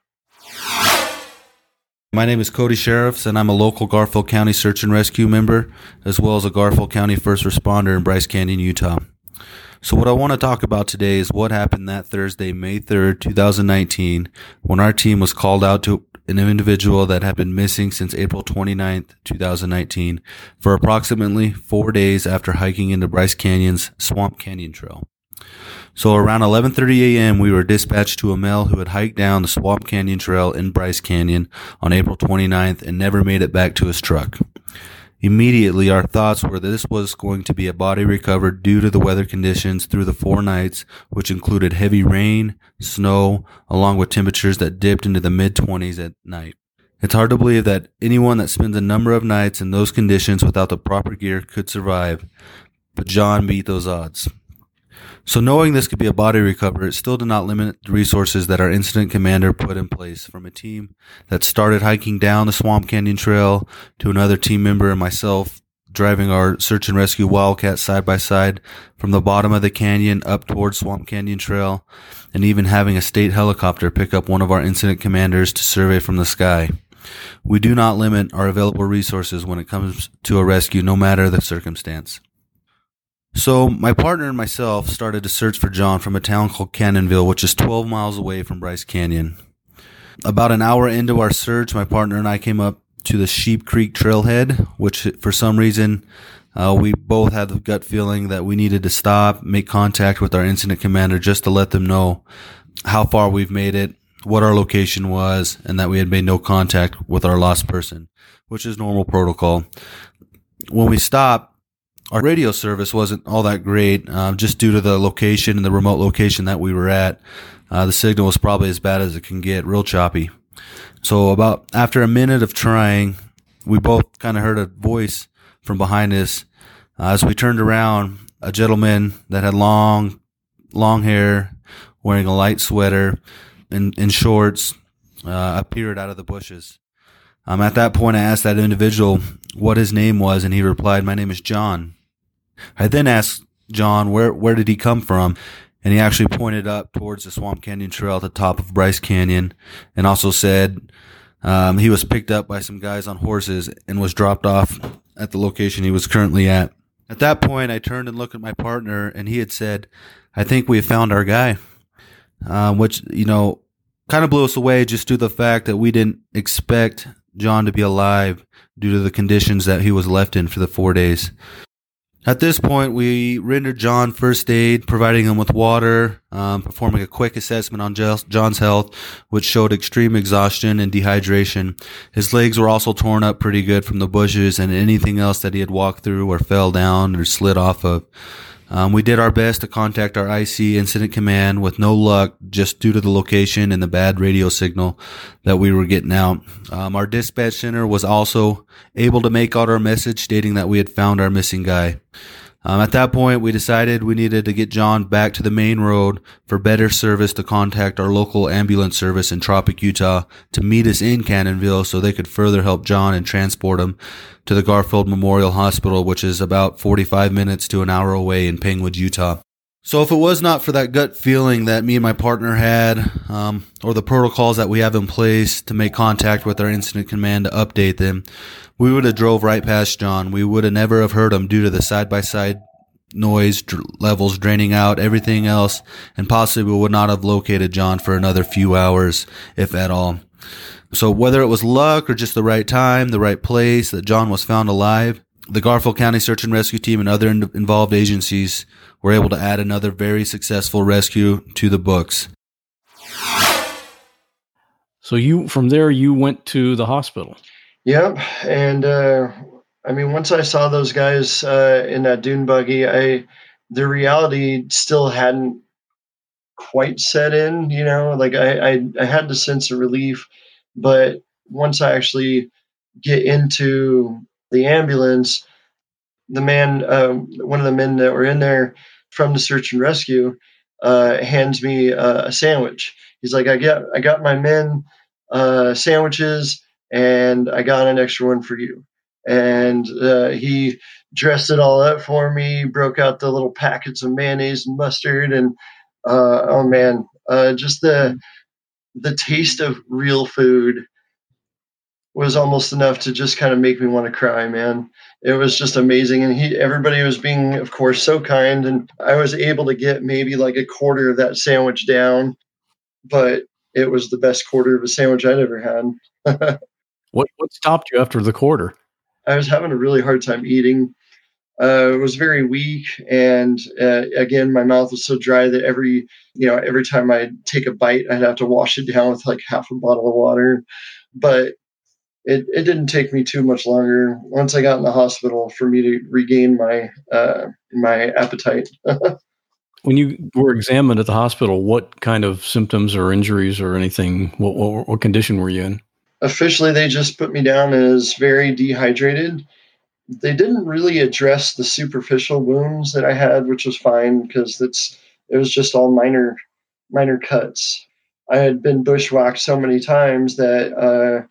My name is Cody Sheriffs, and I'm a local Garfield County Search and Rescue member, as well as a Garfield County first responder in Bryce Canyon, Utah. So what I want to talk about today is what happened that Thursday, May 3rd, 2019, when our team was called out to an individual that had been missing since April 29th, 2019, for approximately 4 days after hiking into Bryce Canyon's Swamp Canyon Trail. So around 11:30 a.m., we were dispatched to a male who had hiked down the Swamp Canyon Trail in Bryce Canyon on April 29th and never made it back to his truck. Immediately, our thoughts were that this was going to be a body recovered due to the weather conditions through the 4 nights, which included heavy rain, snow, along with temperatures that dipped into the mid-20s at night. It's hard to believe that anyone that spends a number of nights in those conditions without the proper gear could survive, but John beat those odds. So knowing this could be a body recovery, it still did not limit the resources that our incident commander put in place, from a team that started hiking down the Swamp Canyon Trail to another team member and myself driving our search and rescue Wildcat side by side from the bottom of the canyon up towards Swamp Canyon Trail, and even having a state helicopter pick up one of our incident commanders to survey from the sky. We do not limit our available resources when it comes to a rescue, no matter the circumstance. So my partner and myself started to search for John from a town called Cannonville, which is 12 miles away from Bryce Canyon. About an hour into our search, my partner and I came up to the Sheep Creek trailhead, which for some reason we both had the gut feeling that we needed to stop, make contact with our incident commander just to let them know how far we've made it, what our location was, and that we had made no contact with our lost person, which is normal protocol. When we stopped, our radio service wasn't all that great, just due to the location and the remote location that we were at. The signal was probably as bad as it can get, real choppy. So after a minute of trying, we both kind of heard a voice from behind us. As we turned around, a gentleman that had long hair, wearing a light sweater and shorts, appeared out of the bushes. At that point, I asked that individual what his name was, and he replied, "My name is John." I then asked John where did he come from, and he actually pointed up towards the Swamp Canyon Trail at the top of Bryce Canyon, and also said he was picked up by some guys on horses and was dropped off at the location he was currently at. At that point, I turned and looked at my partner, and he had said, "I think we have found our guy," which, kind of blew us away just due to the fact that we didn't expect John to be alive due to the conditions that he was left in for the 4 days. At this point, we rendered John first aid, providing him with water, performing a quick assessment on John's health, which showed extreme exhaustion and dehydration. His legs were also torn up pretty good from the bushes and anything else that he had walked through or fell down or slid off of. We did our best to contact our IC incident command with no luck, just due to the location and the bad radio signal that we were getting out. Our dispatch center was also able to make out our message stating that we had found our missing guy. At that point, we decided we needed to get John back to the main road for better service, to contact our local ambulance service in Tropic, Utah, to meet us in Cannonville so they could further help John and transport him to the Garfield Memorial Hospital, which is about 45 minutes to an hour away in Penguin, Utah. So if it was not for that gut feeling that me and my partner had, or the protocols that we have in place to make contact with our incident command to update them, we would have drove right past John. We would have never have heard him due to the side-by-side noise levels draining out, everything else, and possibly would not have located John for another few hours, if at all. So whether it was luck or just the right time, the right place, that John was found alive, the Garfield County Search and Rescue Team and other involved agencies were able to add another very successful rescue to the books. So from there, you went to the hospital. Yep. And, once I saw those guys in that dune buggy, the reality still hadn't quite set in, I had the sense of relief, but once I actually get into the ambulance, the man, one of the men that were in there from the search and rescue, hands me a sandwich. He's like, I got my men sandwiches, and I got an extra one for you. And he dressed it all up for me, broke out the little packets of mayonnaise and mustard, and just the taste of real food was almost enough to just kind of make me want to cry, man. It was just amazing. And everybody was being, of course, so kind. And I was able to get maybe like a quarter of that sandwich down, but it was the best quarter of a sandwich I'd ever had. What stopped you after the quarter? I was having a really hard time eating. It was very weak, and again, my mouth was so dry that every time I take a bite, I'd have to wash it down with like half a bottle of water. But it didn't take me too much longer once I got in the hospital for me to regain my appetite. When you were examined at the hospital, what kind of symptoms or injuries or anything? What condition were you in? Officially, they just put me down as very dehydrated. They didn't really address the superficial wounds that I had, which was fine because it was just all minor cuts. I had been bushwhacked so many times that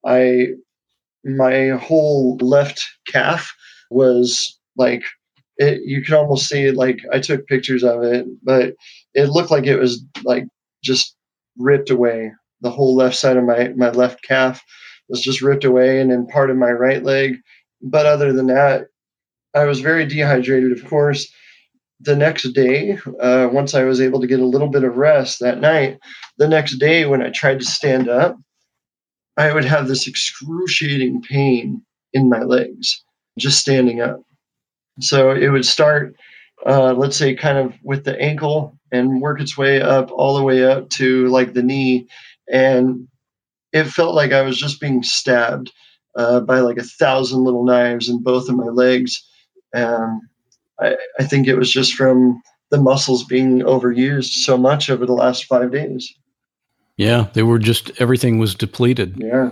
my whole left calf was like it. You could almost see it. Like I took pictures of it, but it looked like it was like just ripped away. The whole left side of my left calf was just ripped away, and then part of my right leg. But other than that, I was very dehydrated, of course. The next day, once I was able to get a little bit of rest that night, the next day when I tried to stand up, I would have this excruciating pain in my legs just standing up. So it would start, let's say, kind of with the ankle and work its way up all the way up to like the knee. And it felt like I was just being stabbed by like 1,000 little knives in both of my legs. I think it was just from the muscles being overused so much over the last 5 days. Yeah, they were everything was depleted. Yeah,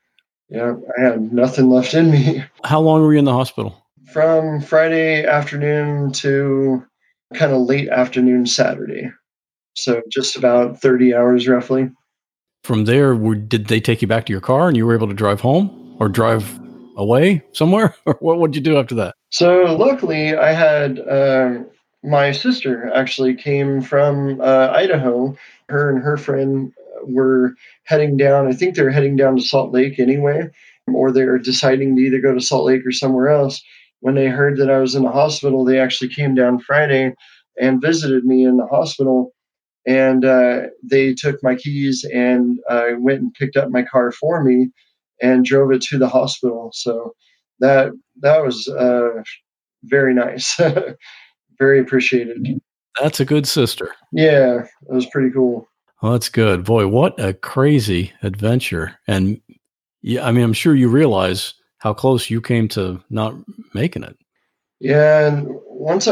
I had nothing left in me. How long were you in the hospital? From Friday afternoon to kind of late afternoon Saturday. So just about 30 hours roughly. From there, did they take you back to your car and you were able to drive home or drive away somewhere? Or what did you do after that? So luckily I had my sister actually came from Idaho. Her and her friend were heading down. I think they're heading down to Salt Lake anyway, or they're deciding to either go to Salt Lake or somewhere else. When they heard that I was in the hospital, they actually came down Friday and visited me in the hospital. And they took my keys and went and picked up my car for me and drove it to the hospital. So that was very nice, very appreciated. That's a good sister. Yeah, it was pretty cool. Well, that's good. Boy, what a crazy adventure. And yeah, I mean, I'm sure you realize how close you came to not making it. Yeah, and once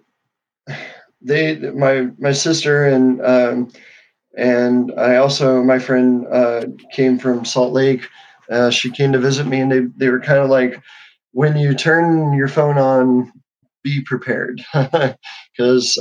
my sister and I also, my friend came from Salt Lake. She came to visit me, and they were kind of like, when you turn your phone on, be prepared, because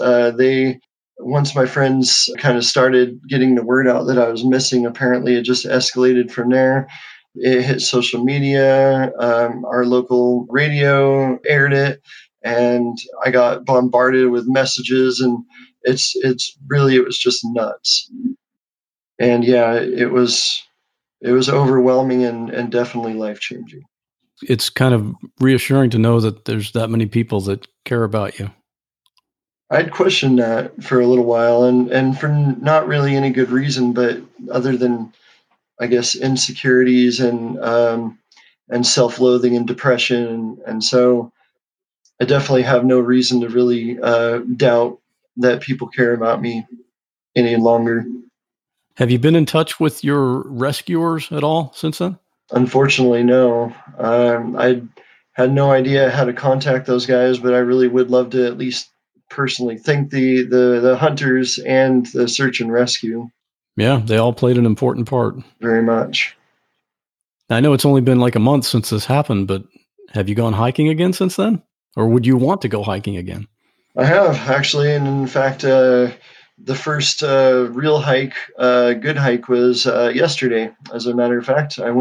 once my friends kind of started getting the word out that I was missing, apparently it just escalated from there. It hit social media. Our local radio aired it, and I got bombarded with messages, and it was just nuts. And yeah, it was overwhelming and definitely life-changing. It's kind of reassuring to know that there's that many people that care about you. I'd questioned that for a little while, and for not really any good reason, but other than, I guess, insecurities and self-loathing and depression. And so I definitely have no reason to really doubt that people care about me any longer. Have you been in touch with your rescuers at all since then? Unfortunately, no. I had no idea how to contact those guys, but I really would love to at least personally thank the hunters and the search and rescue. Yeah, they all played an important part. Very much. I know it's only been like a month since this happened, but have you gone hiking again since then? Or would you want to go hiking again? I have, actually. And in fact, the first real hike, good hike, was yesterday. As a matter of fact, I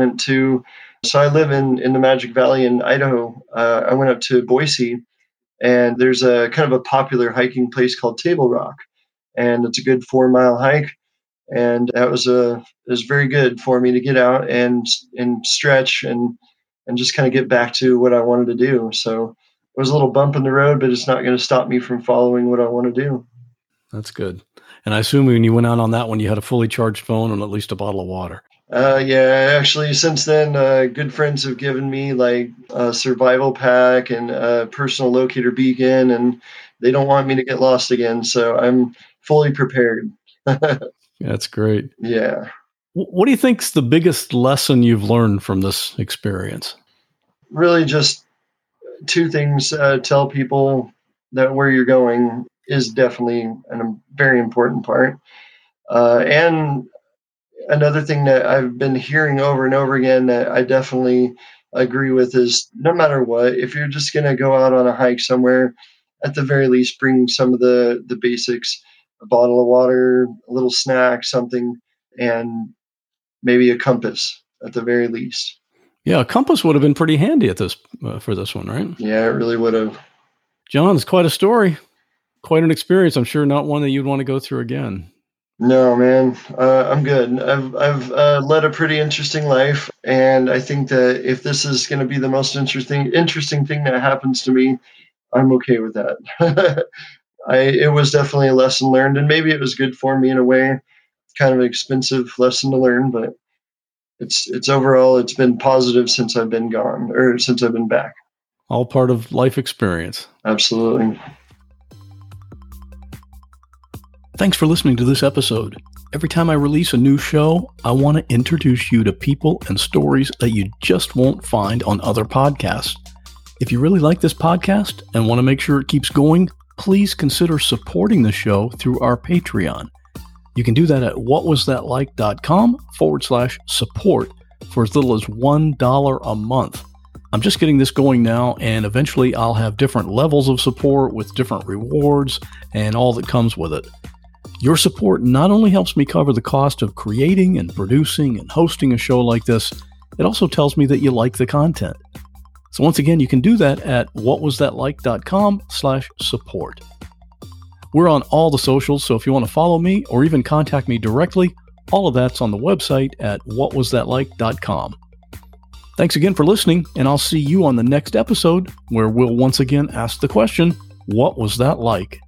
live in the Magic Valley in Idaho. I went up to Boise, and there's a kind of a popular hiking place called Table Rock. And it's a good 4-mile hike. And that was very good for me to get out and stretch and just kind of get back to what I wanted to do. So it was a little bump in the road, but it's not going to stop me from following what I want to do. That's good. And I assume when you went out on that one, you had a fully charged phone and at least a bottle of water. Yeah, actually, since then, good friends have given me like a survival pack and a personal locator beacon, and they don't want me to get lost again. So I'm fully prepared. That's great. Yeah. What do you think's the biggest lesson you've learned from this experience? Really just two things. Tell people that where you're going is definitely a very important part. And another thing that I've been hearing over and over again that I definitely agree with is no matter what, if you're just going to go out on a hike somewhere, at the very least, bring some of the basics, a bottle of water, a little snack, something, and maybe a compass at the very least. Yeah, a compass would have been pretty handy at this for this one, right? Yeah, it really would have. John, it's quite a story, quite an experience. I'm sure not one that you'd want to go through again. No, man, I'm good. I've led a pretty interesting life, and I think that if this is going to be the most interesting thing that happens to me, I'm okay with that. It was definitely a lesson learned, and maybe it was good for me in a way. Kind of an expensive lesson to learn, but it's overall it's been positive since I've been gone or since I've been back. All part of life experience. Absolutely. Thanks for listening to this episode. Every time I release a new show, I want to introduce you to people and stories that you just won't find on other podcasts. If you really like this podcast and want to make sure it keeps going, please consider supporting the show through our Patreon. You can do that at whatwasthatlike.com/support for as little as $1 a month. I'm just getting this going now, and eventually I'll have different levels of support with different rewards and all that comes with it. Your support not only helps me cover the cost of creating and producing and hosting a show like this, it also tells me that you like the content. So once again, you can do that at whatwasthatlike.com/support. We're on all the socials, so if you want to follow me or even contact me directly, all of that's on the website at whatwasthatlike.com. Thanks again for listening, and I'll see you on the next episode where we'll once again ask the question, what was that like?